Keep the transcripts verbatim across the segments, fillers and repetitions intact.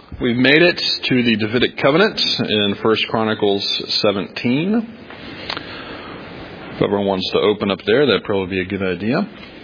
We've made it to the Davidic covenant in First Chronicles seventeen. If everyone wants to open up there, that'd probably be a good idea.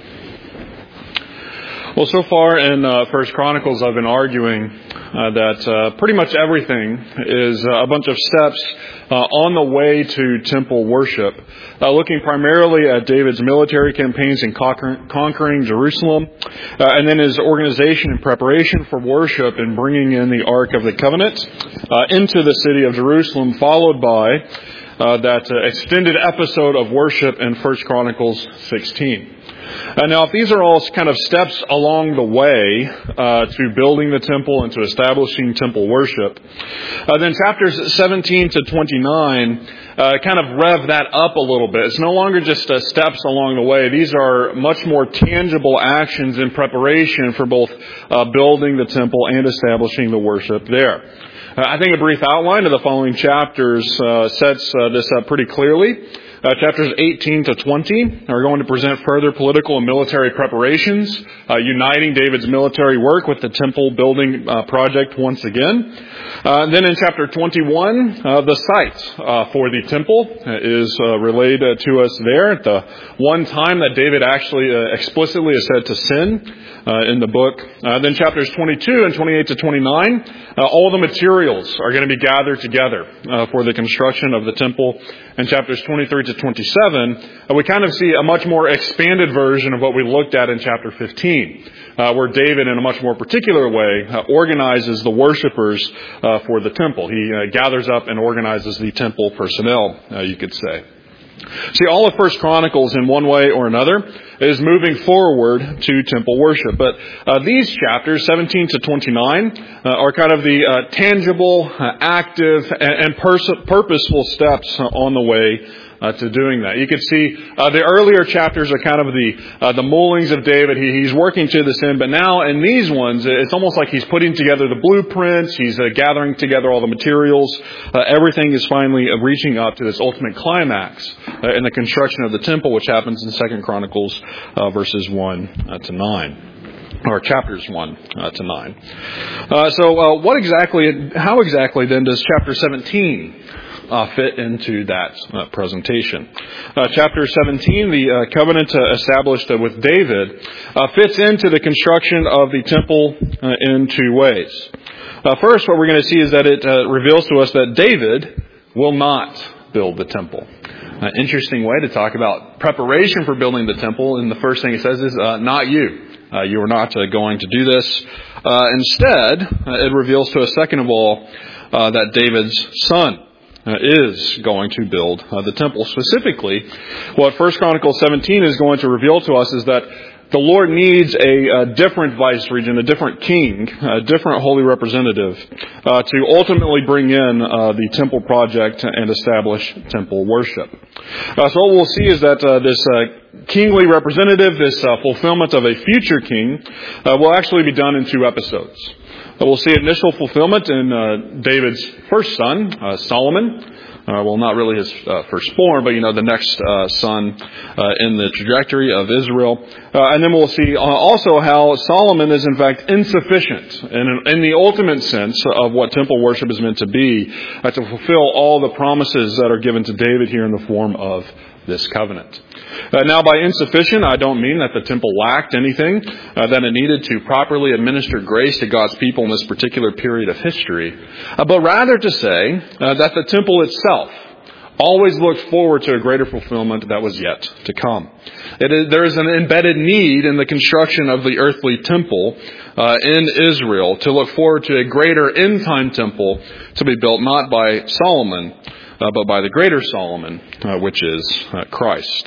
Well, so far in uh, First Chronicles, I've been arguing uh, that uh, pretty much everything is uh, a bunch of steps uh, on the way to temple worship, uh, looking primarily at David's military campaigns in conquer- conquering Jerusalem, uh, and then his organization and preparation for worship and bringing in the Ark of the Covenant uh, into the city of Jerusalem, followed by uh, that uh, extended episode of worship in First Chronicles sixteen. Uh, now, if these are all kind of steps along the way uh, to building the temple and to establishing temple worship, uh, then chapters seventeen to twenty-nine uh, kind of rev that up a little bit. It's no longer just uh, steps along the way. These are much more tangible actions in preparation for both uh, building the temple and establishing the worship there. Uh, I think a brief outline of the following chapters uh, sets uh, this up pretty clearly. Uh, chapters eighteen to twenty are going to present further political and military preparations, uh, uniting David's military work with the temple building uh, project once again. Uh, then in chapter twenty-one, uh, the site uh, for the temple is uh, relayed uh, to us there at the one time that David actually uh, explicitly is said to sin uh, in the book. Uh, then chapters twenty-two and twenty-eight to twenty-nine, uh, all the materials are going to be gathered together uh, for the construction of the temple. And chapters twenty-three to twenty-seven, uh, we kind of see a much more expanded version of what we looked at in chapter fifteen, uh, where David, in a much more particular way, uh, organizes the worshipers uh, for the temple. He uh, gathers up and organizes the temple personnel, uh, you could say. See, all of First Chronicles, in one way or another, is moving forward to temple worship. But uh, these chapters, seventeen to twenty-nine, uh, are kind of the uh, tangible, uh, active, and, and pers- purposeful steps uh, on the way Uh, to doing that. You can see uh, the earlier chapters are kind of the uh, the mullings of David. He, he's working to this end, but now in these ones, it's almost like he's putting together the blueprints. He's uh, gathering together all the materials. Uh, everything is finally uh, reaching up to this ultimate climax uh, in the construction of the temple, which happens in Second Chronicles uh, verses one uh, to nine. Or chapters one uh, to nine. Uh, so, uh, what exactly? How exactly then does chapter seventeen Uh, fit into that uh, presentation? Uh, chapter seventeen, the uh, covenant uh, established uh, with David, uh, fits into the construction of the temple uh, in two ways. Uh, first, what we're going to see is that it uh, reveals to us that David will not build the temple. An uh, interesting way to talk about preparation for building the temple, and the first thing it says is, uh, not you. Uh, you are not uh, going to do this. Uh, instead, uh, it reveals to us, second of all, uh, that David's son Uh, is going to build uh, the temple. Specifically, what First Chronicles seventeen is going to reveal to us is that the Lord needs a, a different vice-regent, a different king, a different holy representative uh, to ultimately bring in uh, the temple project and establish temple worship. Uh, so what we'll see is that uh, this uh, kingly representative, this uh, fulfillment of a future king, uh, will actually be done in two episodes. We'll see initial fulfillment in uh, David's first son, uh, Solomon. Uh, well, not really his uh, firstborn, but, you know, the next uh, son uh, in the trajectory of Israel. Uh, and then we'll see uh, also how Solomon is, in fact, insufficient in, in the ultimate sense of what temple worship is meant to be, uh, to fulfill all the promises that are given to David here in the form of this covenant. Uh, now, by insufficient, I don't mean that the temple lacked anything uh, that it needed to properly administer grace to God's people in this particular period of history, uh, but rather to say uh, that the temple itself always looked forward to a greater fulfillment that was yet to come. It is, there is an embedded need in the construction of the earthly temple uh, in Israel to look forward to a greater end-time temple to be built not by Solomon, uh, but by the greater Solomon, uh, which is uh, Christ.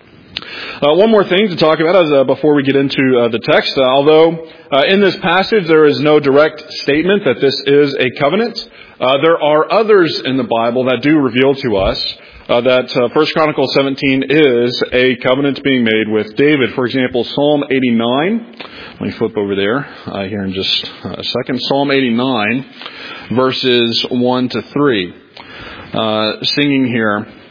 Uh, one more thing to talk about as, uh, before we get into uh, the text. Uh, although uh, in this passage there is no direct statement that this is a covenant, uh, there are others in the Bible that do reveal to us uh, that uh, First Chronicles seventeen is a covenant being made with David. For example, Psalm eighty-nine. Let me flip over there uh, here in just a second. Psalm eighty-nine, verses one to three. Uh, singing here,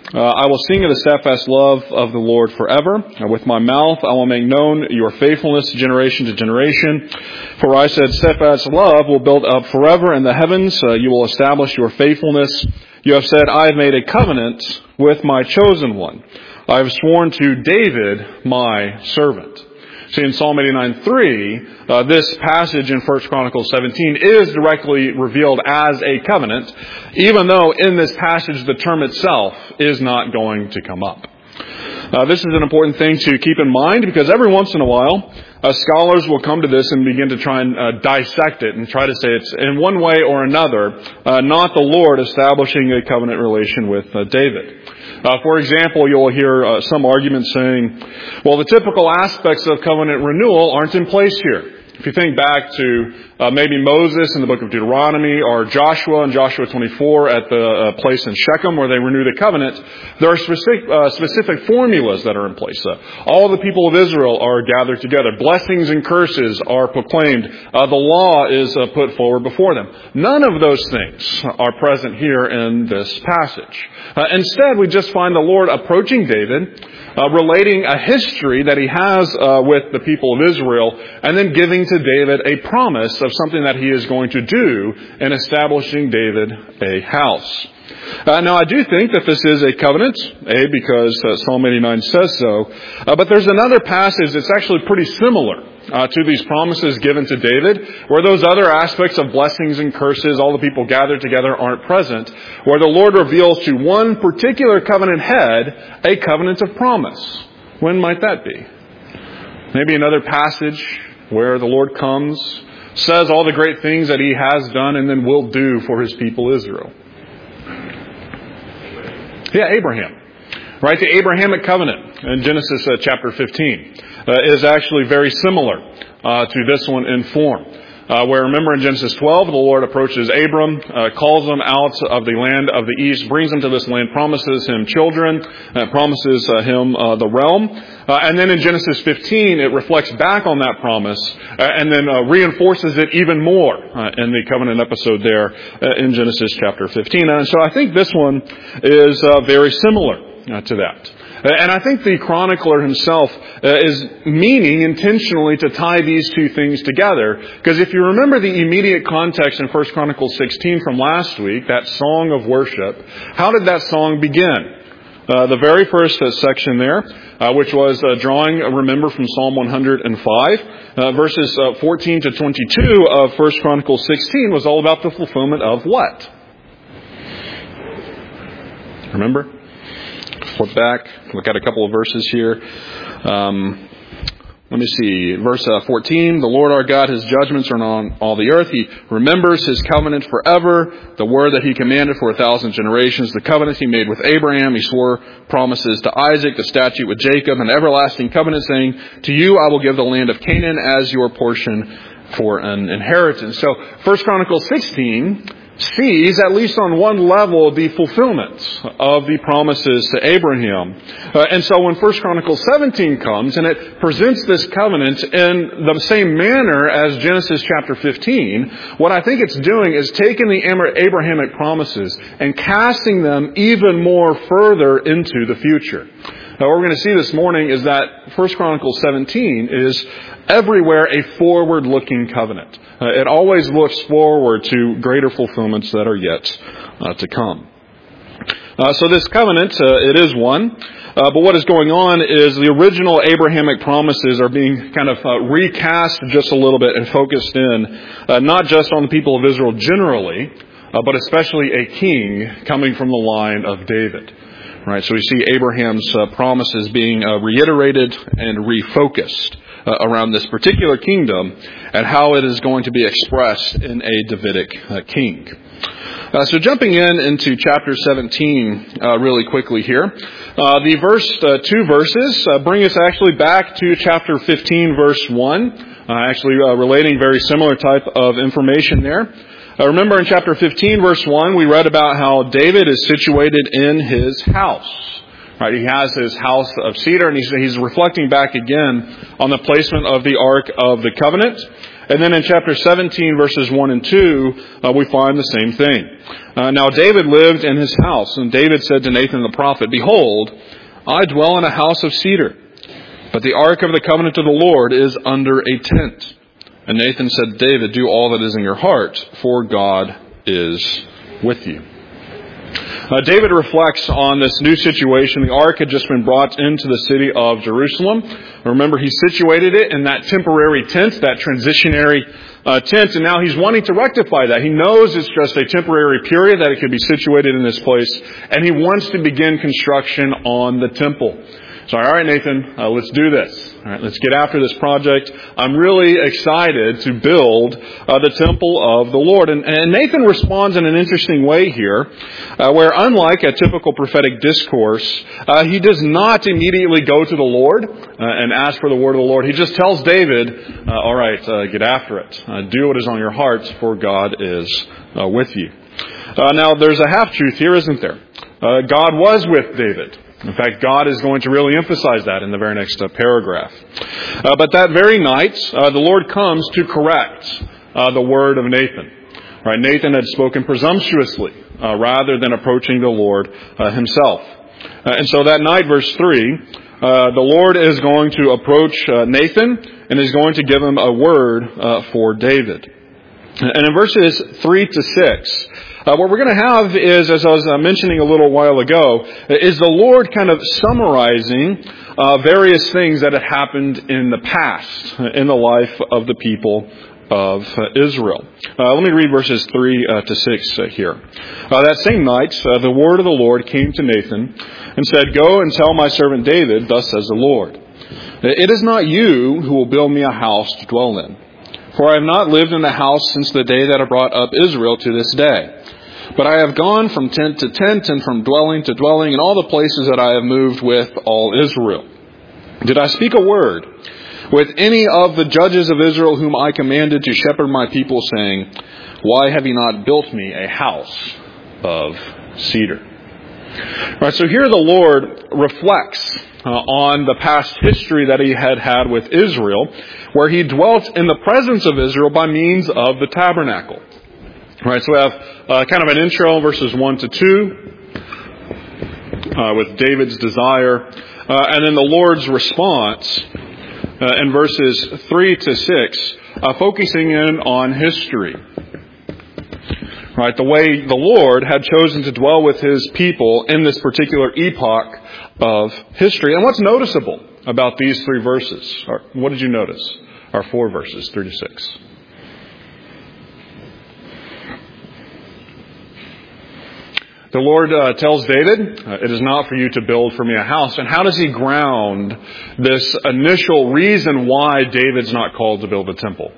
Uh, I will sing of the steadfast love of the Lord forever. And with my mouth I will make known your faithfulness generation to generation. For I said, steadfast love will build up forever in the heavens. Uh, you will establish your faithfulness. You have said, I have made a covenant with my chosen one. I have sworn to David, my servant. See, in Psalm eighty-nine three, uh, this passage in First Chronicles seventeen is directly revealed as a covenant, even though in this passage the term itself is not going to come up. Uh, this is an important thing to keep in mind because every once in a while, uh, scholars will come to this and begin to try and uh, dissect it and try to say it's in one way or another, uh, not the Lord establishing a covenant relation with uh, David. Uh, for example, you'll hear uh, some arguments saying, well, the typical aspects of covenant renewal aren't in place here. If you think back to uh, maybe Moses in the book of Deuteronomy or Joshua in Joshua twenty-four at the uh, place in Shechem where they renew the covenant, there are specific, uh, specific formulas that are in place. Uh, all the people of Israel are gathered together. Blessings and curses are proclaimed. Uh, the law is uh, put forward before them. None of those things are present here in this passage. Uh, instead, we just find the Lord approaching David, Uh, relating a history that he has uh, with the people of Israel, and then giving to David a promise of something that he is going to do in establishing David a house. Uh, now, I do think that this is a covenant, A, because uh, Psalm eighty-nine says so, uh, but there's another passage that's actually pretty similar uh, to these promises given to David, where those other aspects of blessings and curses, all the people gathered together, aren't present, where the Lord reveals to one particular covenant head a covenant of promise. When might that be? Maybe another passage where the Lord comes, says all the great things that he has done and then will do for his people Israel. Yeah, Abraham. Right, the Abrahamic covenant in Genesis uh, chapter fifteen uh, is actually very similar uh, to this one in form. Uh, where remember in Genesis twelve, the Lord approaches Abram, uh, calls him out of the land of the east, brings him to this land, promises him children, uh, promises uh, him uh, the realm. Uh, and then in Genesis fifteen, it reflects back on that promise uh, and then uh, reinforces it even more uh, in the covenant episode there uh, in Genesis chapter fifteen. And so I think this one is uh, very similar uh, to that. And I think the chronicler himself uh, is meaning intentionally to tie these two things together. Because if you remember the immediate context in First Chronicles sixteen from last week, that song of worship, how did that song begin? Uh, the very first uh, section there, uh, which was uh, drawing, uh, remember, from Psalm one hundred five, uh, verses uh, fourteen to twenty-two of First Chronicles sixteen was all about the fulfillment of what? Remember? Flip back, look at a couple of verses here. Um, let me see. Verse uh, fourteen, the Lord our God, his judgments are on all the earth. He remembers his covenant forever, the word that he commanded for a thousand generations, the covenant he made with Abraham. He swore promises to Isaac, the statute with Jacob, an everlasting covenant saying, to you I will give the land of Canaan as your portion for an inheritance. So First Chronicles sixteen sees, at least on one level, the fulfillment of the promises to Abraham. Uh, and so when First Chronicles seventeen comes and it presents this covenant in the same manner as Genesis chapter fifteen, what I think it's doing is taking the Abrahamic promises and casting them even more further into the future. Now, what we're going to see this morning is that First Chronicles seventeen is everywhere a forward-looking covenant. Uh, it always looks forward to greater fulfillments that are yet uh, to come. Uh, so this covenant, uh, it is one. Uh, but what is going on is the original Abrahamic promises are being kind of uh, recast just a little bit and focused in, uh, not just on the people of Israel generally, uh, but especially a king coming from the line of David. Right, so we see Abraham's uh, promises being uh, reiterated and refocused uh, around this particular kingdom and how it is going to be expressed in a Davidic uh, king. Uh, so jumping in into chapter seventeen uh, really quickly here, uh, the first uh, two verses uh, bring us actually back to chapter fifteen, verse one, uh, actually uh, relating very similar type of information there. Uh, remember in chapter fifteen, verse one, we read about how David is situated in his house. Right, he has his house of cedar, and he's, he's reflecting back again on the placement of the Ark of the Covenant. And then in chapter seventeen, verses one and two, uh, we find the same thing. Uh, now David lived in his house, and David said to Nathan the prophet, "Behold, I dwell in a house of cedar, but the ark of the covenant of the Lord is under a tent." And Nathan said, "David, do all that is in your heart, for God is with you." Uh, David reflects on this new situation. The ark had just been brought into the city of Jerusalem. Remember, he situated it in that temporary tent, that transitionary uh, tent, and now he's wanting to rectify that. He knows it's just a temporary period, that it could be situated in this place, and he wants to begin construction on the temple. So, all right, Nathan, uh, let's do this. All right, let's get after this project. I'm really excited to build uh, the temple of the Lord. And, and Nathan responds in an interesting way here, uh, where unlike a typical prophetic discourse, uh, he does not immediately go to the Lord uh, and ask for the word of the Lord. He just tells David, uh, all right, uh, get after it. Uh, do what is on your heart, for God is uh, with you. Uh, now, there's a half-truth here, isn't there? Uh, God was with David. In fact, God is going to really emphasize that in the very next uh, paragraph. Uh, but that very night, uh, the Lord comes to correct uh, the word of Nathan. Right? Nathan had spoken presumptuously uh, rather than approaching the Lord uh, himself. Uh, and so that night, verse three, uh, the Lord is going to approach uh, Nathan and is going to give him a word uh, for David. And in verses three to six, Uh, what we're going to have is, as I was uh, mentioning a little while ago, is the Lord kind of summarizing uh, various things that had happened in the past in the life of the people of uh, Israel. Uh, let me read verses three uh, to six uh, here. Uh, that same night, uh, the word of the Lord came to Nathan and said, "Go and tell my servant David, thus says the Lord, it is not you who will build me a house to dwell in. For I have not lived in the house since the day that I brought up Israel to this day. But I have gone from tent to tent and from dwelling to dwelling in all the places that I have moved with all Israel. Did I speak a word with any of the judges of Israel whom I commanded to shepherd my people, saying, why have you not built me a house of cedar?" All right, so here the Lord reflects uh, on the past history that he had had with Israel, where he dwelt in the presence of Israel by means of the tabernacle. All right, so we have uh, kind of an intro, verses one to two, uh, with David's desire, uh, and then the Lord's response uh, in verses three to six, uh, focusing in on history. Right, the way the Lord had chosen to dwell with his people in this particular epoch of history. And what's noticeable about these three verses? Or what did you notice? Our four verses, three to six. The Lord uh, tells David, uh, it is not for you to build for me a house. And how does he ground this initial reason why David's not called to build a temple?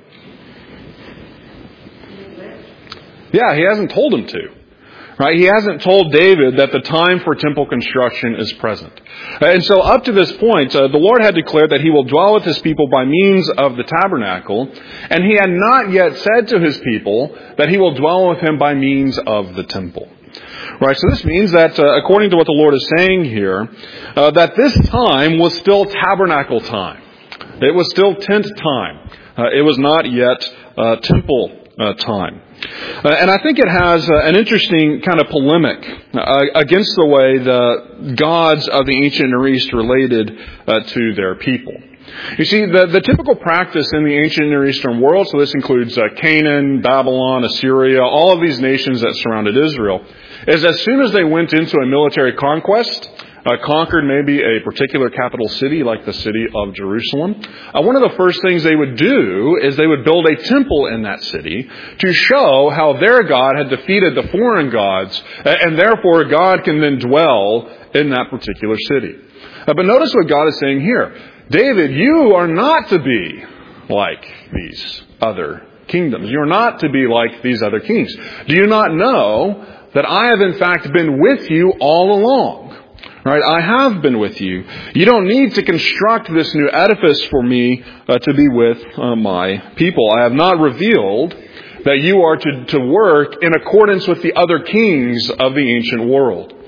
Yeah, he hasn't told him to. Right? He hasn't told David that the time for temple construction is present. And so up to this point, uh, the Lord had declared that he will dwell with his people by means of the tabernacle. And he had not yet said to his people that he will dwell with him by means of the temple. Right, so this means that, uh, according to what the Lord is saying here, uh, that this time was still tabernacle time. It was still tent time. Uh, it was not yet uh, temple uh, time. Uh, and I think it has uh, an interesting kind of polemic uh, against the way the gods of the ancient Near East related uh, to their people. You see, the, the typical practice in the ancient Near Eastern world, so this includes uh, Canaan, Babylon, Assyria, all of these nations that surrounded Israel, is as soon as they went into a military conquest, uh, conquered maybe a particular capital city like the city of Jerusalem, uh, one of the first things they would do is they would build a temple in that city to show how their God had defeated the foreign gods, and therefore God can then dwell in that particular city. Uh, but notice what God is saying here. David, you are not to be like these other kingdoms. You're not to be like these other kings. Do you not know that I have in fact been with you all along? Right? I have been with you. You don't need to construct this new edifice for me uh, to be with uh, my people. I have not revealed that you are to, to work in accordance with the other kings of the ancient world.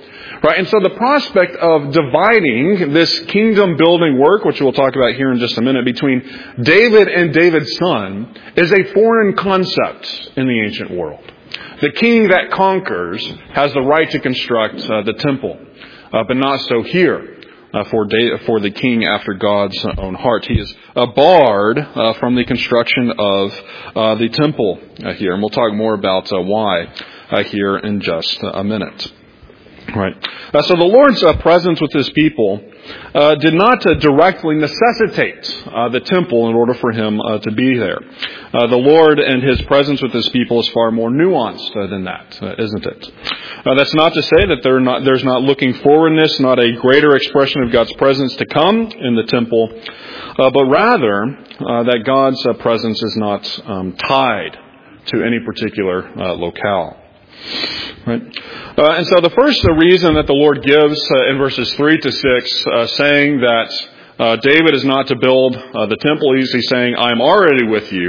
Right? And so the prospect of dividing this kingdom building work, which we'll talk about here in just a minute, between David and David's son is a foreign concept in the ancient world. The king that conquers has the right to construct uh, the temple, uh, but not so here. Uh, for, da- for the king after God's own heart. He is uh, barred uh, from the construction of uh, the temple uh, here. And we'll talk more about uh, why uh, here in just a minute. Right. Uh, so the Lord's uh, presence with His people uh, did not uh, directly necessitate uh, the temple in order for Him uh, to be there. Uh, the Lord and His presence with His people is far more nuanced uh, than that, uh, isn't it? Uh, that's not to say that there not, there's not looking forwardness, not a greater expression of God's presence to come in the temple, uh, but rather uh, that God's uh, presence is not um, tied to any particular uh, locale. Right. Uh, and so the first uh, reason that the Lord gives uh, in verses three to six, uh, saying that uh, David is not to build uh, the temple, he's, he's saying, I am already with you,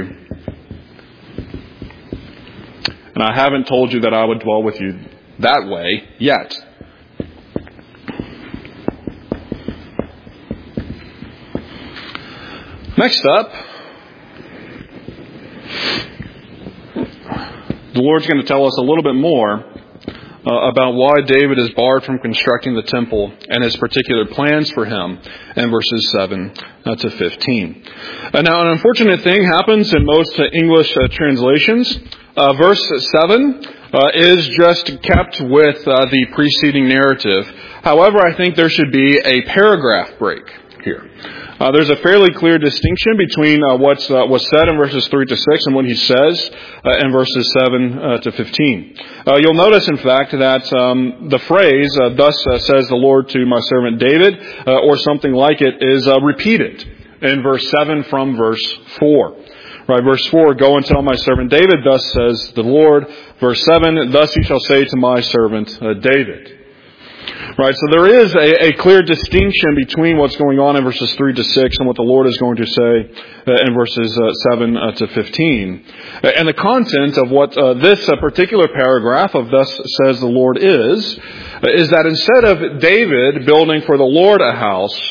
and I haven't told you that I would dwell with you that way yet. Next up, the Lord's going to tell us a little bit more uh, about why David is barred from constructing the temple and his particular plans for him in verses seven uh, to fifteen. Uh, now, an unfortunate thing happens in most uh, English uh, translations. Uh, verse seven uh, is just kept with uh, the preceding narrative. However, I think there should be a paragraph break here. Uh, there's a fairly clear distinction between uh, what's uh, was said in verses three to six and what he says uh, in verses seven uh, to fifteen. Uh, you'll notice, in fact, that um, the phrase, uh, thus uh, says the Lord to my servant David, uh, or something like it, is uh, repeated in verse seven from verse four. Right, verse four, go and tell my servant David, thus says the Lord. Verse seven, thus you shall say to my servant uh, David. Right, so there is a, a clear distinction between what's going on in verses three to six and what the Lord is going to say uh, in verses uh, seven uh, to fifteen. Uh, and the content of what uh, this uh, particular paragraph of thus says the Lord is, uh, is that instead of David building for the Lord a house,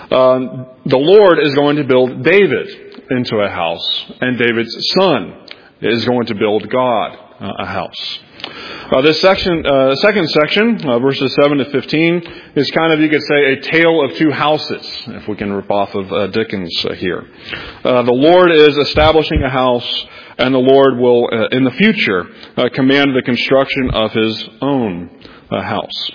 uh, the Lord is going to build David into a house, and David's son is going to build God uh, a house. Uh, this section, uh, second section, uh, verses seven to fifteen, is kind of, you could say, a tale of two houses, if we can rip off of uh, Dickens uh, here. Uh, the Lord is establishing a house, and the Lord will, uh, in the future, uh, command the construction of His own uh, house.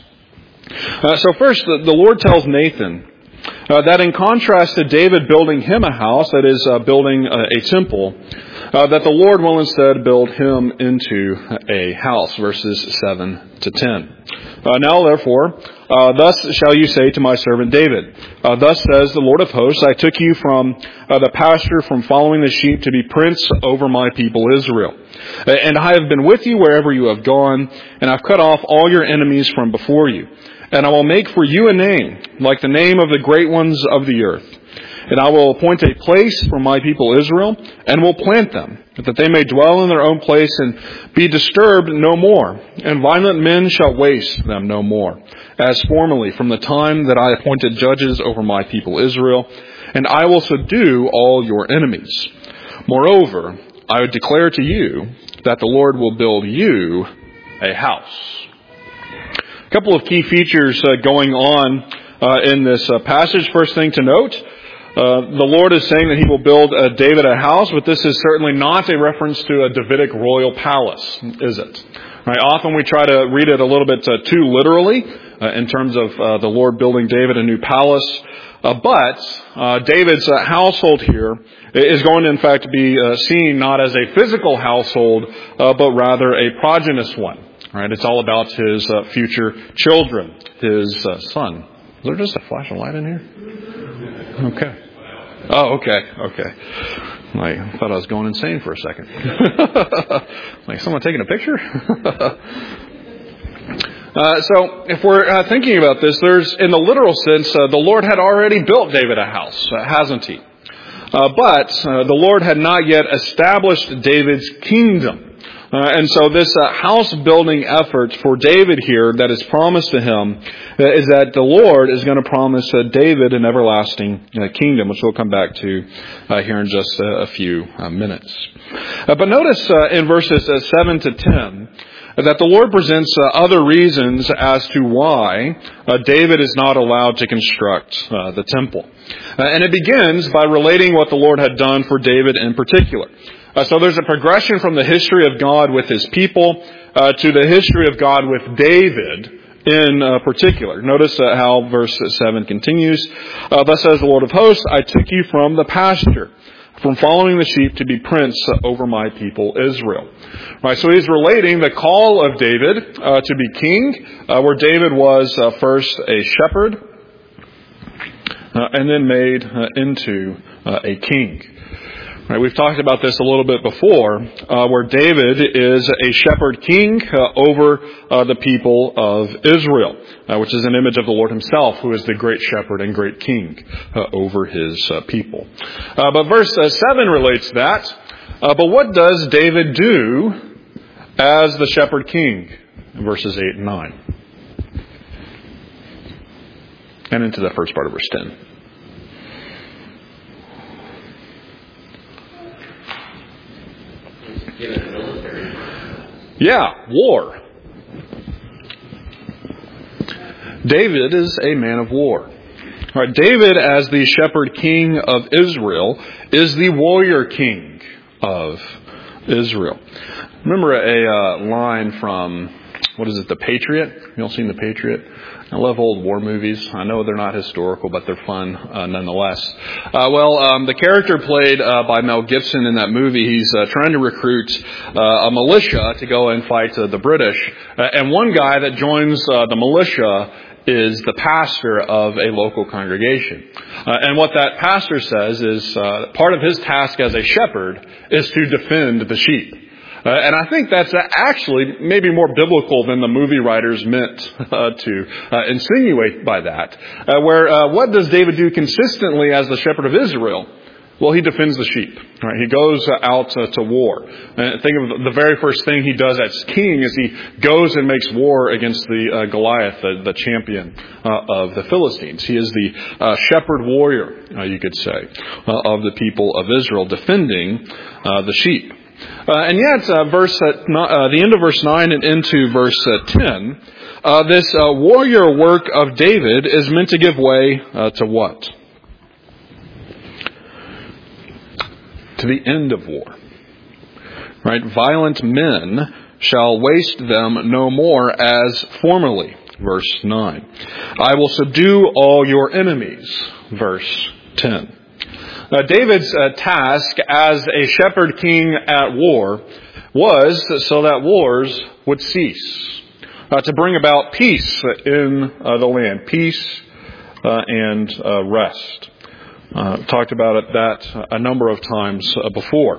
Uh, so first, the, the Lord tells Nathan uh, that in contrast to David building him a house, that is, uh, building a, a temple, Uh, that the Lord will instead build him into a house, verses seven to ten. Uh, now, therefore, uh, thus shall you say to my servant David, uh, thus says the Lord of hosts, I took you from uh, the pasture, from following the sheep, to be prince over my people Israel. And I have been with you wherever you have gone, and I've cut off all your enemies from before you. And I will make for you a name, like the name of the great ones of the earth. And I will appoint a place for my people Israel, and will plant them, that they may dwell in their own place and be disturbed no more. And violent men shall waste them no more, as formerly from the time that I appointed judges over my people Israel. And I will subdue all your enemies. Moreover, I would declare to you that the Lord will build you a house. A couple of key features uh, going on uh, in this uh, passage. First thing to note, Uh, the Lord is saying that He will build uh, David a house, but this is certainly not a reference to a Davidic royal palace, is it? Right? Often we try to read it a little bit uh, too literally uh, in terms of uh, the Lord building David a new palace. Uh, but uh, David's uh, household here is going to, in fact, be uh, seen not as a physical household, uh, but rather a progenious one. Right? It's all about his uh, future children, his uh, son. Is there just a flash of light in here? Okay. Oh, okay, okay. I thought I was going insane for a second. Like, someone taking a picture? uh, so, if we're uh, thinking about this, there's, in the literal sense, uh, the Lord had already built David a house, uh, hasn't He? Uh, but uh, the Lord had not yet established David's kingdom. Uh, and so this uh, house-building effort for David here that is promised to him uh, is that the Lord is going to promise uh, David an everlasting uh, kingdom, which we'll come back to uh, here in just uh, a few uh, minutes. Uh, but notice uh, in verses uh, seven to ten that the Lord presents uh, other reasons as to why uh, David is not allowed to construct uh, the temple. Uh, and it begins by relating what the Lord had done for David in particular. Uh, so there's a progression from the history of God with his people uh, to the history of God with David in uh, particular. Notice uh, how verse seven continues. Uh, Thus says the Lord of hosts, I took you from the pasture, from following the sheep to be prince over my people Israel. Right, so he's relating the call of David uh, to be king, uh, where David was uh, first a shepherd uh, and then made uh, into uh, a king. Right, we've talked about this a little bit before, uh, where David is a shepherd king uh, over uh, the people of Israel, uh, which is an image of the Lord himself, who is the great shepherd and great king uh, over his uh, people. Uh, but verse uh, seven relates that. Uh, but what does David do as the shepherd king? In verses eight and nine. And into the first part of verse ten. Yeah, war. David is a man of war. All right, David, as the shepherd king of Israel, is the warrior king of Israel. Remember a uh, line from, what is it, The Patriot? You all seen The Patriot? I love old war movies. I know they're not historical, but they're fun uh, nonetheless. Uh, well, um, the character played uh, by Mel Gibson in that movie, he's uh, trying to recruit uh, a militia to go and fight uh, the British. Uh, and one guy that joins uh, the militia is the pastor of a local congregation. Uh, and what that pastor says is uh, part of his task as a shepherd is to defend the sheep. Uh, and I think that's actually maybe more biblical than the movie writers meant uh, to uh, insinuate by that. Uh, where uh, what does David do consistently as the shepherd of Israel? Well, he defends the sheep. Right? He goes uh, out uh, to war. And think of the very first thing he does as king is he goes and makes war against the uh, Goliath, the, the champion uh, of the Philistines. He is the uh, shepherd warrior, uh, you could say, uh, of the people of Israel, defending uh, the sheep. Uh, and yet, uh, verse uh, uh, the end of verse nine and into verse uh, ten, uh, this uh, warrior work of David is meant to give way uh, to what? To the end of war. Right? Violent men shall waste them no more as formerly. Verse nine. I will subdue all your enemies. Verse ten. Uh, David's uh, task as a shepherd king at war was so that wars would cease, uh, to bring about peace in uh, the land, peace uh, and uh, rest. Uh, talked about it, that a number of times uh, before.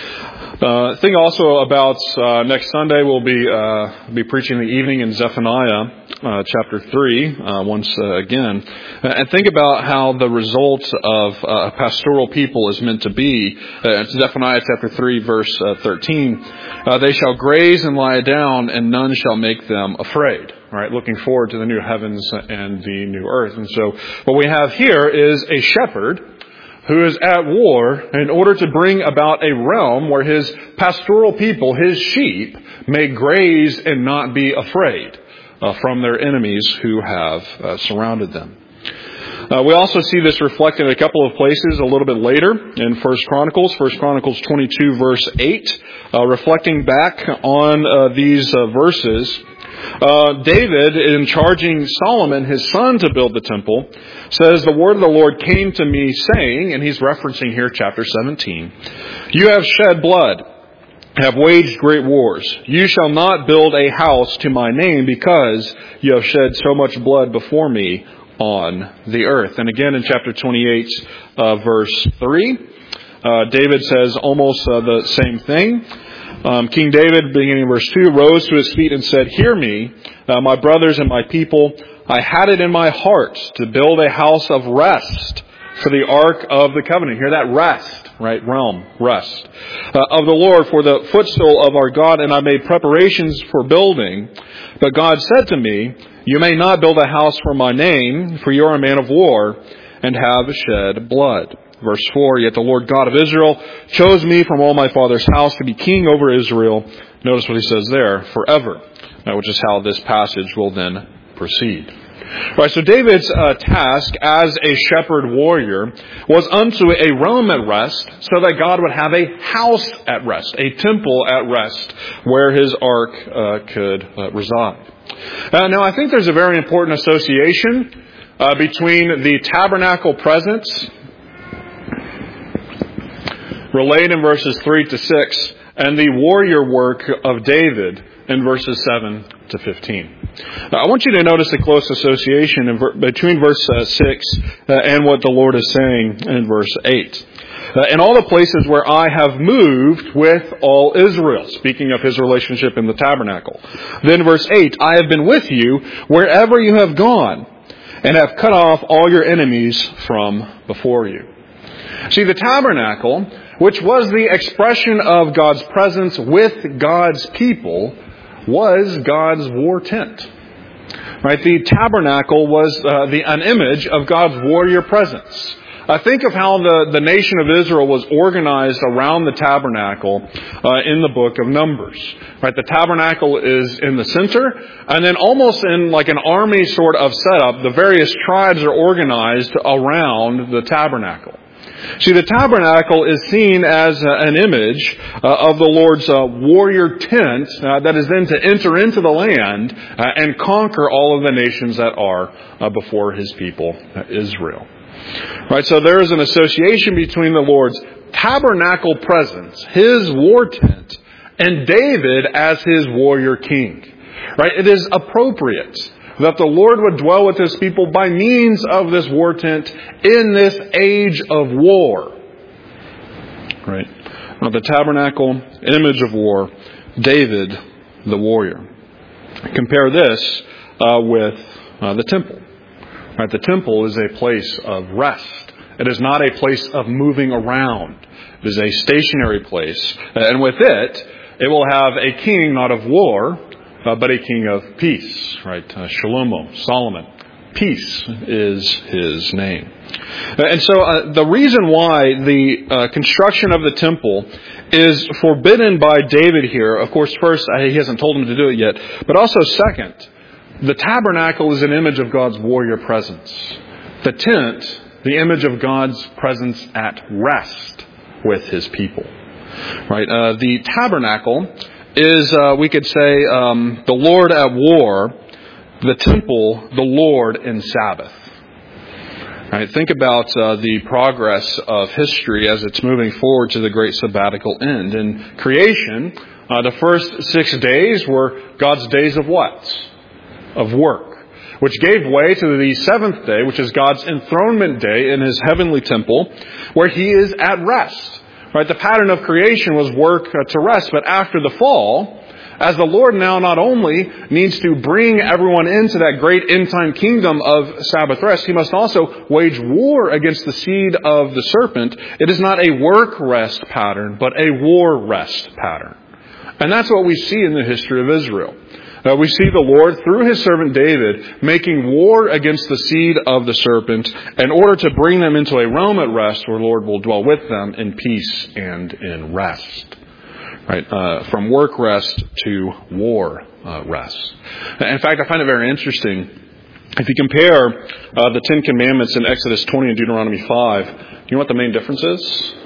Uh, think also about uh, next Sunday we'll be uh, be preaching the evening in Zephaniah uh, chapter three uh, once uh, again, and think about how the result of uh, a pastoral people is meant to be. Uh, Zephaniah chapter three verse uh, thirteen, uh, they shall graze and lie down, and none shall make them afraid. Right, looking forward to the new heavens and the new earth. And so what we have here is a shepherd who is at war in order to bring about a realm where his pastoral people, his sheep, may graze and not be afraid uh, from their enemies who have uh, surrounded them. Uh, we also see this reflected in a couple of places a little bit later in First Chronicles, First Chronicles twenty-two, verse eight, uh, reflecting back on uh, these uh, verses. Uh, David, in charging Solomon, his son, to build the temple, says, the word of the Lord came to me saying, and he's referencing here chapter seventeen, you have shed blood, have waged great wars. You shall not build a house to my name because you have shed so much blood before me on the earth. And again in chapter twenty-eight, uh, verse three, uh, David says almost uh, the same thing. Um, King David, beginning in verse two, rose to his feet and said, hear me, uh, my brothers and my people. I had it in my heart to build a house of rest for the ark of the covenant. Hear that? Rest, right? Realm, rest. Uh, of the Lord for the footstool of our God, and I made preparations for building. But God said to me, you may not build a house for my name, for you are a man of war, and have shed blood. Verse four, yet the Lord God of Israel chose me from all my father's house to be king over Israel. Notice what he says there, forever, uh, which is how this passage will then proceed. All right, so David's uh, task as a shepherd warrior was unto a realm at rest, so that God would have a house at rest, a temple at rest, where his ark uh, could uh, reside. Uh, now, I think there's a very important association uh, between the tabernacle presence, relayed in verses three to six, and the warrior work of David in verses seven to fifteen. Now, I want you to notice a close association in ver- between verse uh, six uh, and what the Lord is saying in verse eight. Uh, in all the places where I have moved with all Israel, speaking of his relationship in the tabernacle. Then verse eight, I have been with you wherever you have gone, and have cut off all your enemies from before you. See, the tabernacle, which was the expression of God's presence with God's people, was God's war tent. Right? The tabernacle was uh, the an image of God's warrior presence. Uh, think of how the, the nation of Israel was organized around the tabernacle uh, in the book of Numbers. Right? The tabernacle is in the center, and then almost in like an army sort of setup, the various tribes are organized around the tabernacle. See, the tabernacle is seen as uh, an image uh, of the Lord's uh, warrior tent uh, that is then to enter into the land uh, and conquer all of the nations that are uh, before his people, uh, Israel. Right, so there is an association between the Lord's tabernacle presence, his war tent, and David as his warrior king. Right, it is appropriate that the Lord would dwell with his people by means of this war tent in this age of war. Right? Now, the tabernacle, image of war, David, the warrior. Compare this uh, with uh, the temple. Right? The temple is a place of rest. It is not a place of moving around. It is a stationary place. And with it, it will have a king not of war, Uh, but a king of peace, right? Uh, Shlomo, Solomon. Peace is his name. Uh, and so uh, the reason why the uh, construction of the temple is forbidden by David here, of course, first, uh, he hasn't told him to do it yet, but also second, the tabernacle is an image of God's warrior presence. The tent, the image of God's presence at rest with his people, right? Uh, the tabernacle is, uh, we could say, um, the Lord at war, the temple, the Lord in Sabbath. Right? Think about uh, the progress of history as it's moving forward to the great sabbatical end. In creation, uh, the first six days were God's days of what? Of work. Which gave way to the seventh day, which is God's enthronement day in his heavenly temple, where he is at rest. Right, the pattern of creation was work uh, to rest, but after the fall, as the Lord now not only needs to bring everyone into that great end-time kingdom of Sabbath rest, he must also wage war against the seed of the serpent. It is not a work rest pattern, but a war rest pattern. And that's what we see in the history of Israel. Uh, we see the Lord, through his servant David, making war against the seed of the serpent in order to bring them into a realm at rest where the Lord will dwell with them in peace and in rest. Right? Uh, from work rest to war uh, rest. In fact, I find it very interesting. If you compare uh, the Ten Commandments in Exodus twenty and Deuteronomy five, you know what the main difference is?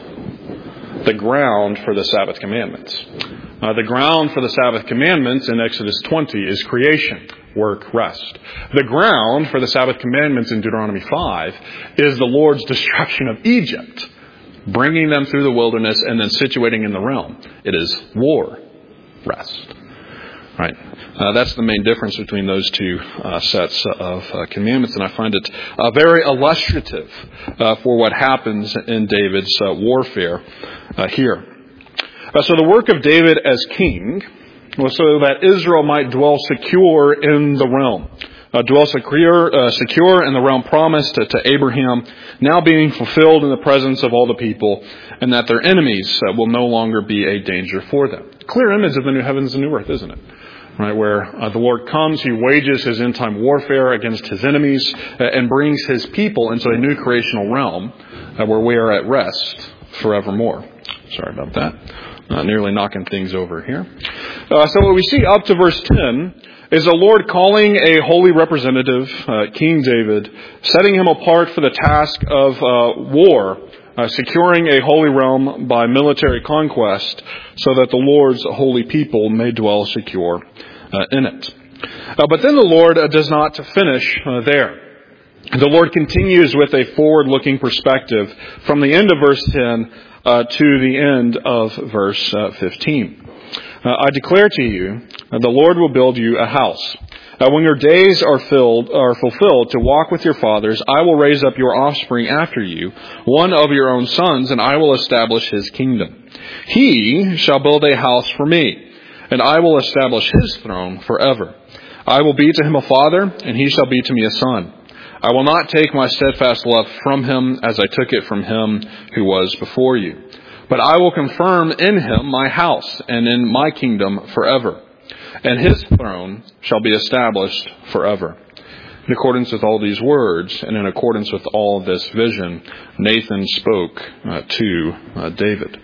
The ground for the Sabbath commandments. Uh, the ground for the Sabbath commandments in Exodus twenty is creation, work, rest. The ground for the Sabbath commandments in Deuteronomy five is the Lord's destruction of Egypt, bringing them through the wilderness and then situating in the realm. It is war, rest. Right? Uh, that's the main difference between those two uh, sets of uh, commandments, and I find it uh, very illustrative uh, for what happens in David's uh, warfare uh, here. Uh, so the work of David as king was so that Israel might dwell secure in the realm. uh, dwell secure, uh, secure in the realm promised to, to Abraham, now being fulfilled in the presence of all the people, and that their enemies uh, will no longer be a danger for them. Clear image of the new heavens and new earth, isn't it? Right, where uh, the Lord comes, He wages His end-time warfare against His enemies uh, and brings His people into a new creational realm uh, where we are at rest forevermore. Sorry about that. Uh, nearly knocking things over here. Uh, so what we see up to verse ten is the Lord calling a holy representative, uh, King David, setting him apart for the task of uh, war, uh, securing a holy realm by military conquest so that the Lord's holy people may dwell secure uh, in it. Uh, but then the Lord uh, does not finish uh, there. The Lord continues with a forward-looking perspective from the end of verse ten uh, to the end of verse uh, fifteen. Uh, I declare to you, uh, the Lord will build you a house. Uh, when your days are filled, are fulfilled to walk with your fathers, I will raise up your offspring after you, one of your own sons, and I will establish his kingdom. He shall build a house for me, and I will establish his throne forever. I will be to him a father, and he shall be to me a son. I will not take my steadfast love from him as I took it from him who was before you. But I will confirm in him my house and in my kingdom forever. And his throne shall be established forever. In accordance with all these words, and in accordance with all this vision, Nathan spoke uh, to uh, David.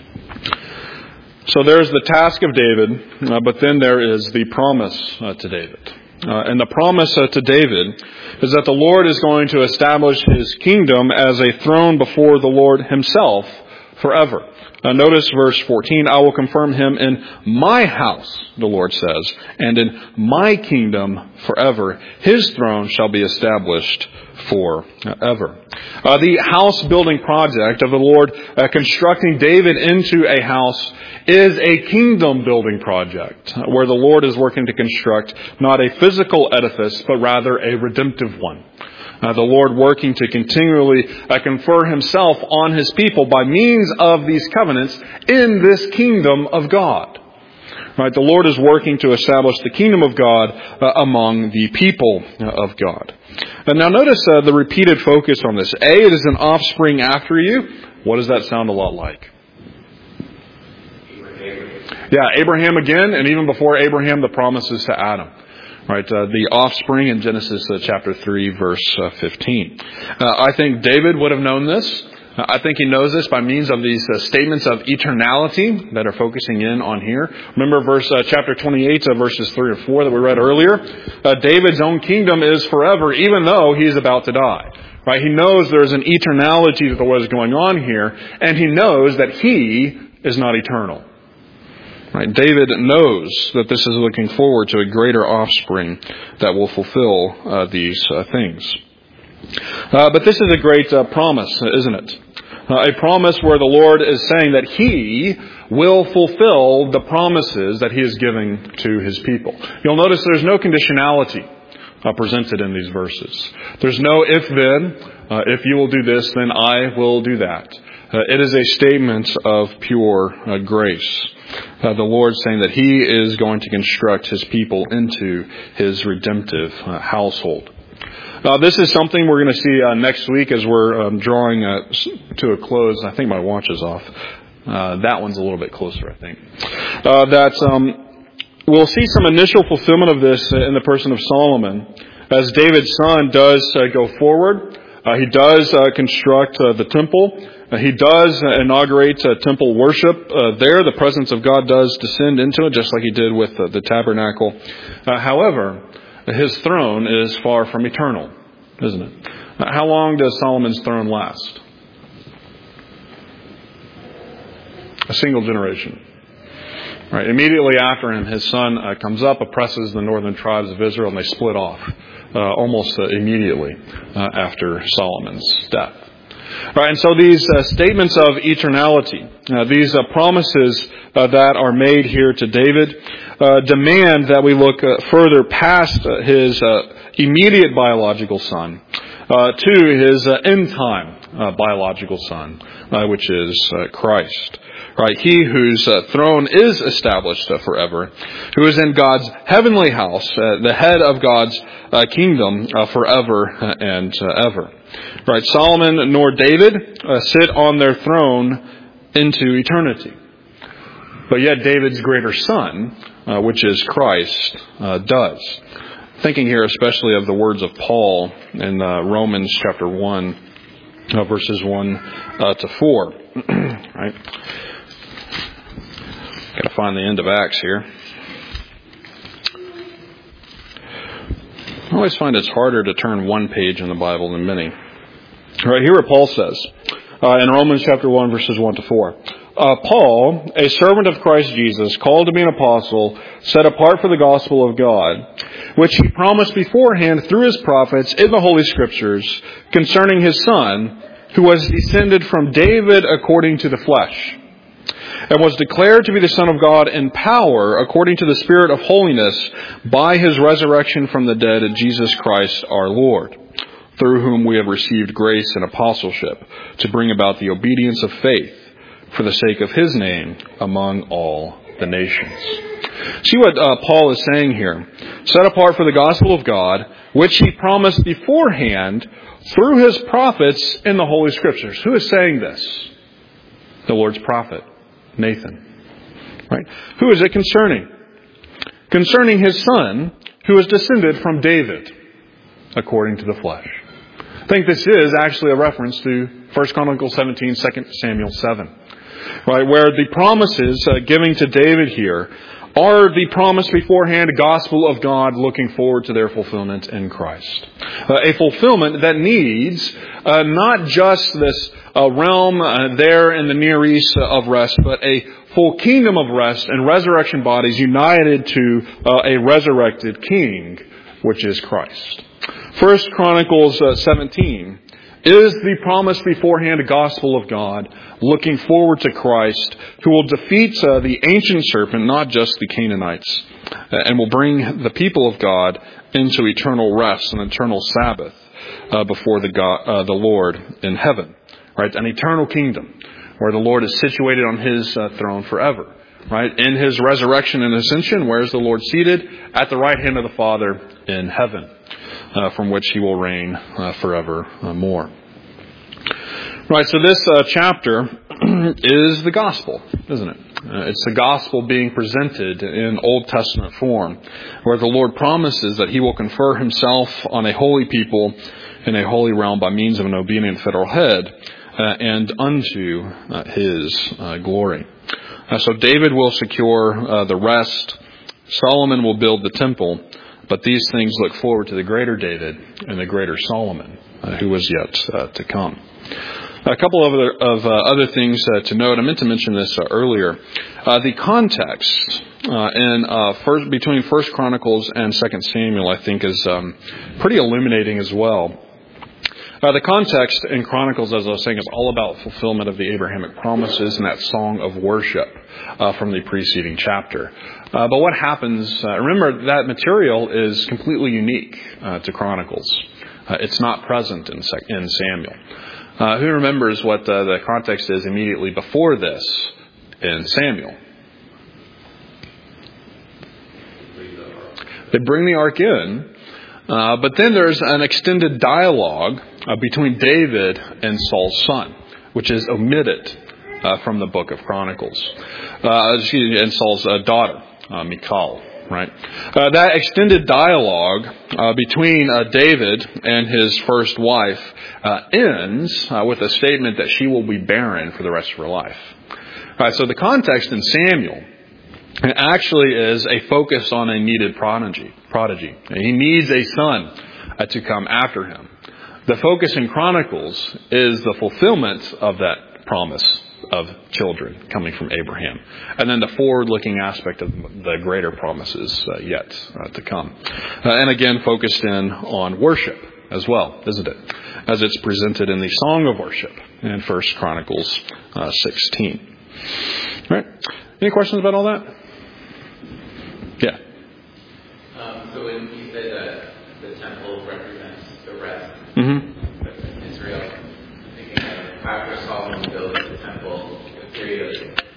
So there's the task of David, uh, but then there is the promise uh, to David. Uh, and the promise uh, to David is that the Lord is going to establish his kingdom as a throne before the Lord himself forever. Uh, notice verse fourteen, I will confirm him in my house, the Lord says, and in my kingdom forever. His throne shall be established forever. Uh, the house building project of the Lord uh, constructing David into a house is a kingdom building project uh, where the Lord is working to construct not a physical edifice, but rather a redemptive one. Uh, the Lord working to continually uh, confer himself on his people by means of these covenants in this kingdom of God. Right? The Lord is working to establish the kingdom of God uh, among the people uh, of God. And now notice uh, the repeated focus on this. A, it is an offspring after you. What does that sound a lot like? Abraham. Yeah, Abraham again, and even before Abraham, the promises to Adam. Right, uh, the offspring in Genesis uh, chapter three, verse uh, fifteen. Uh, I think David would have known this. Uh, I think he knows this by means of these uh, statements of eternality that are focusing in on here. Remember verse uh, chapter twenty-eight, uh, verses three or four that we read earlier. Uh, David's own kingdom is forever, even though he is about to die. Right, he knows there's an eternality to what is going on here, and he knows that he is not eternal. Right? David knows that this is looking forward to a greater offspring that will fulfill uh, these uh, things. Uh, but this is a great uh, promise, isn't it? Uh, a promise where the Lord is saying that He will fulfill the promises that He is giving to His people. You'll notice there's no conditionality uh, presented in these verses. There's no if then, uh, if you will do this, then I will do that. Uh, it is a statement of pure uh, grace. Uh, the Lord saying that He is going to construct His people into His redemptive uh, household. Uh, this is something we're going to see uh, next week as we're um, drawing uh, to a close. I think my watch is off. Uh, that one's a little bit closer, I think. Uh, that um, we'll see some initial fulfillment of this in the person of Solomon as David's son does uh, go forward. Uh, he does uh, construct uh, the temple. Uh, he does uh, inaugurate uh, temple worship uh, there. The presence of God does descend into it, just like He did with uh, the tabernacle. Uh, however, His throne is far from eternal, isn't it? Uh, how long does Solomon's throne last? A single generation. Right. Immediately after him, his son uh, comes up, oppresses the northern tribes of Israel, and they split off uh, almost uh, immediately uh, after Solomon's death. Right, and so these uh, statements of eternality, uh, these uh, promises uh, that are made here to David, uh, demand that we look uh, further past uh, his uh, immediate biological son uh, to his uh, end-time uh, biological son, uh, which is uh, Christ. Right? He whose uh, throne is established uh, forever, who is in God's heavenly house, uh, the head of God's uh, kingdom uh, forever and uh, ever. Right? Solomon nor David uh, sit on their throne into eternity. But yet David's greater son, uh, which is Christ, uh, does. Thinking here especially of the words of Paul in uh, Romans chapter one, uh, verses one uh, to four. Right? Got to find the end of Acts here. I always find it's harder to turn one page in the Bible than many. Right, here what Paul says uh, in Romans chapter one, verses one to four. Uh, Paul, a servant of Christ Jesus, called to be an apostle, set apart for the gospel of God, which he promised beforehand through his prophets in the Holy Scriptures concerning his Son, who was descended from David according to the flesh, and was declared to be the Son of God in power according to the Spirit of holiness by his resurrection from the dead at Jesus Christ our Lord, through whom we have received grace and apostleship to bring about the obedience of faith for the sake of his name among all the nations. See what uh, Paul is saying here. Set apart for the gospel of God, which he promised beforehand through his prophets in the Holy Scriptures. Who is saying this? The Lord's prophet, Nathan. Right? Who is it concerning? Concerning his son, who is descended from David, according to the flesh. I think this is actually a reference to First Chronicles seventeen, Second Samuel seven. Right, where the promises uh, giving to David here are the promise beforehand gospel of God looking forward to their fulfillment in Christ. Uh, a fulfillment that needs uh, not just this uh, realm uh, there in the Near East uh, of rest, but a full kingdom of rest and resurrection bodies united to uh, a resurrected King, which is Christ. First Chronicles uh, seventeen is the promise beforehand gospel of God, looking forward to Christ, who will defeat uh, the ancient serpent, not just the Canaanites, uh, and will bring the people of God into eternal rest and eternal Sabbath uh, before the God, uh, the Lord in heaven. Right, an eternal kingdom where the Lord is situated on his uh, throne forever. Right, in his resurrection and ascension, where is the Lord seated? At the right hand of the Father in heaven. Uh, from which he will reign uh, forevermore. Right, so this uh, chapter is the gospel, isn't it? Uh, it's the gospel being presented in Old Testament form, where the Lord promises that he will confer himself on a holy people in a holy realm by means of an obedient federal head uh, and unto uh, his uh, glory. Uh, so David will secure uh, the rest. Solomon will build the temple. But these things look forward to the greater David and the greater Solomon, uh, who was yet uh, to come. A couple of other, of, uh, other things uh, to note. I meant to mention this uh, earlier. Uh, the context uh, in uh, first, between First Chronicles and Second Samuel, I think, is um, pretty illuminating as well. Uh, the context in Chronicles, as I was saying, is all about fulfillment of the Abrahamic promises and that song of worship uh, from the preceding chapter. Uh, but what happens, uh, remember that material is completely unique uh, to Chronicles. Uh, it's not present in, in Samuel. Uh, who remembers what uh, the context is immediately before this in Samuel? They bring the ark in, uh, but then there's an extended dialogue uh, between David and Saul's son, which is omitted uh, from the book of Chronicles. Uh, excuse me, and Saul's uh, daughter, uh, Michal. Right, uh, that extended dialogue uh, between uh, David and his first wife uh, ends uh, with a statement that she will be barren for the rest of her life. All right, so the context in Samuel actually is a focus on a needed prodigy. Prodigy, he needs a son uh, to come after him. The focus in Chronicles is the fulfillment of that promise of children coming from Abraham. And then the forward-looking aspect of the greater promises uh, yet uh, to come. Uh, and again, focused in on worship as well, isn't it? As it's presented in the Song of Worship in First Chronicles uh, sixteen. All right. Any questions about all that? Yeah. Um, so when you said that the temple represents the rest Mm-hmm. of Israel, thinking that after Solomon built the temple, the period of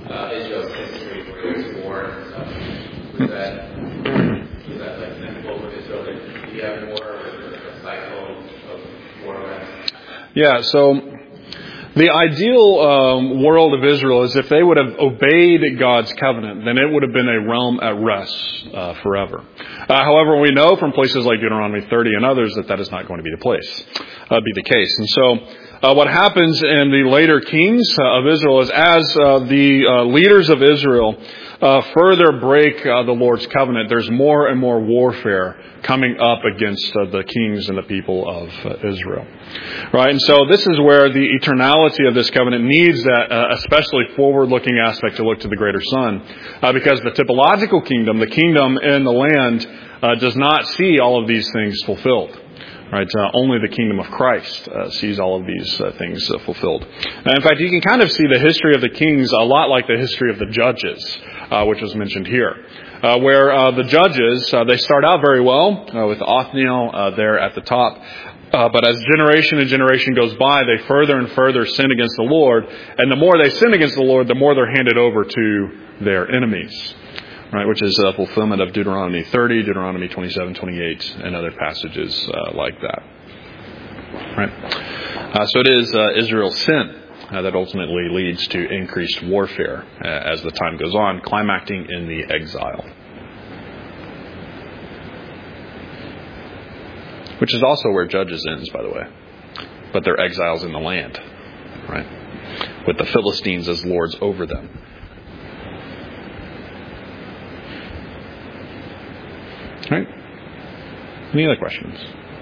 uh, Israel's history where it was war and stuff, was that, was that like typical with Israel? Did you have war, or was it a cycle of war events? Yeah, so the ideal um, world of Israel is if they would have obeyed God's covenant, then it would have been a realm at rest uh, forever. Uh, however, we know from places like Deuteronomy thirty and others that that is not going to be the place, uh, be the case. And so uh, what happens in the later kings uh, of Israel is as uh, the uh, leaders of Israel uh, further break uh, the Lord's covenant, there's more and more warfare coming up against uh, the kings and the people of uh, Israel. Right, and so this is where the eternality of this covenant needs that uh, especially forward-looking aspect to look to the greater Son, uh, because the typological kingdom, the kingdom in the land, uh, does not see all of these things fulfilled. Right, uh, only the kingdom of Christ uh, sees all of these uh, things uh, fulfilled. And in fact, you can kind of see the history of the kings a lot like the history of the judges, uh, which was mentioned here. Uh, where uh, the judges, uh, they start out very well uh, with Othniel uh, there at the top. Uh, but as generation and generation goes by, they further and further sin against the Lord. And the more they sin against the Lord, the more they're handed over to their enemies. Right, which is a fulfillment of Deuteronomy thirty, Deuteronomy twenty-seven, twenty-eight, and other passages uh, like that. Right. Uh, so it is uh, Israel's sin uh, that ultimately leads to increased warfare uh, as the time goes on, climacting in the exile. Which is also where Judges ends, by the way. But they're exiles in the land, right? With the Philistines as lords over them. Right? Any other questions?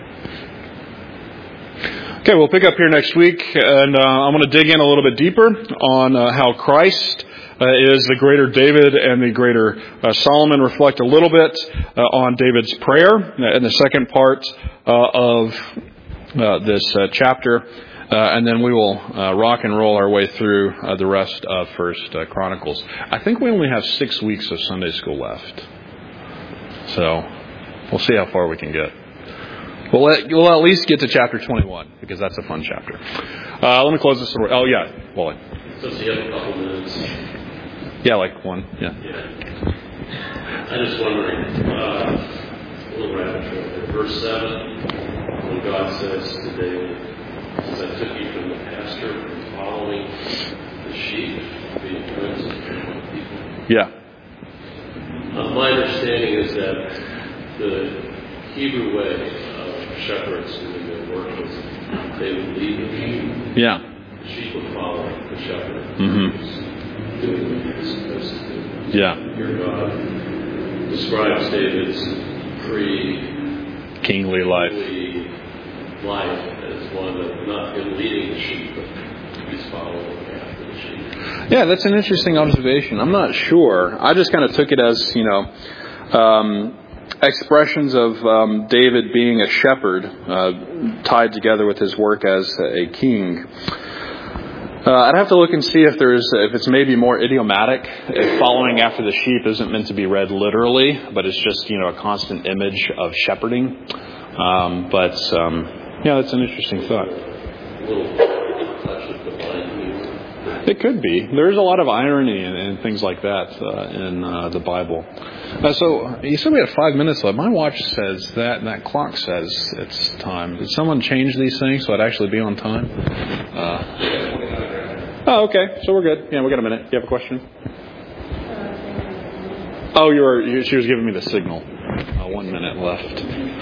Okay, we'll pick up here next week, and uh, I'm going to dig in a little bit deeper on uh, how Christ uh, is the greater David and the greater uh, Solomon. Reflect a little bit uh, on David's prayer in the second part uh, of uh, this uh, chapter, uh, and then we will uh, rock and roll our way through uh, the rest of First uh, Chronicles. I think we only have six weeks of Sunday school left, so we'll see how far we can get. We'll, let, we'll at least get to chapter twenty-one, because that's a fun chapter. Uh, let me close this. Oh, yeah, Wally. So you have a couple minutes. Yeah, like one. Yeah. Yeah. I'm just wondering, uh, a little rabbit trail. Verse seven, when God says to David, says, I took you from the pasture, from following the sheep, being friends of people. Yeah. Uh, my understanding is that the Hebrew way of shepherds doing their work was they would lead the sheep. Yeah. The sheep would follow the shepherd. Mm-hmm. Doing what he was supposed to do. Yeah. Here God describes David's pre kingly life. life as one of not him leading the sheep, but he's following after the sheep. Yeah, that's an interesting observation. I'm not sure. I just kind of took it as, you know, um, expressions of um, David being a shepherd uh, tied together with his work as a king. Uh, I'd have to look and see if there's if it's maybe more idiomatic, if following after the sheep isn't meant to be read literally, but it's just, you know, a constant image of shepherding. Um, but um, yeah, that's an interesting thought. It could be. There's a lot of irony and, and things like that uh, in uh, the Bible. Uh, so you said we had five minutes left. My watch says that, and that clock says it's time. Did someone change these things so I'd actually be on time? Uh, Oh, okay. So we're good. Yeah, we got a minute. You have a question? Oh, you were. You, she was giving me the signal. Uh, one minute left.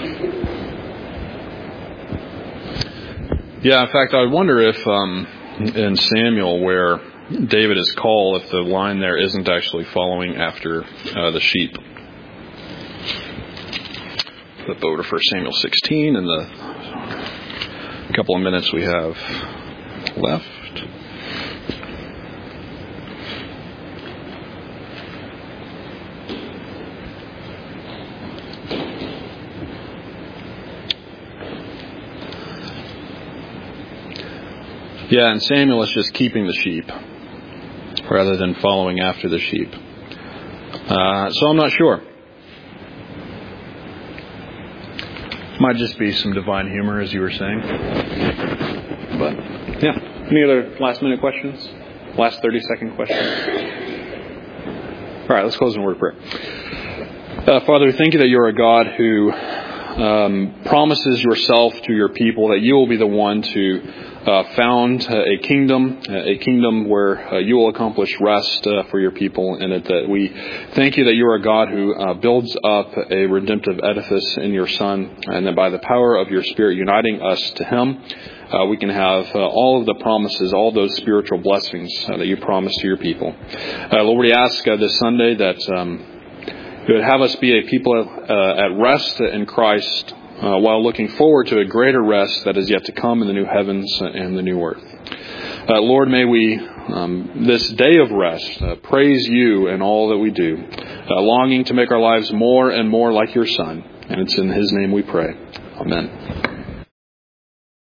Yeah. In fact, I wonder if um, in Samuel, where David is called, if the line there isn't actually following after uh, the sheep. Flip over to First Samuel sixteen, and the couple of minutes we have left. Yeah, and Samuel is just keeping the sheep rather than following after the sheep. Uh, so I'm not sure. Might just be some divine humor, as you were saying. But, yeah. Any other last minute questions? Last thirty second questions? All right, let's close in a word of prayer. Uh, Father, we thank you that you're a God who um, promises yourself to your people, that you will be the one to uh, found uh, a kingdom, a kingdom where uh, you will accomplish rest uh, for your people in it. That we thank you that you're a God who uh, builds up a redemptive edifice in your Son, and that by the power of your Spirit uniting us to Him, Uh, we can have uh, all of the promises, all those spiritual blessings uh, that you promise to your people. Uh, Lord, we ask uh, this Sunday that um, you would have us be a people uh, at rest in Christ uh, while looking forward to a greater rest that is yet to come in the new heavens and the new earth. Uh, Lord, may we, um, this day of rest, uh, praise you in all that we do, uh, longing to make our lives more and more like your Son. And it's in His name we pray. Amen.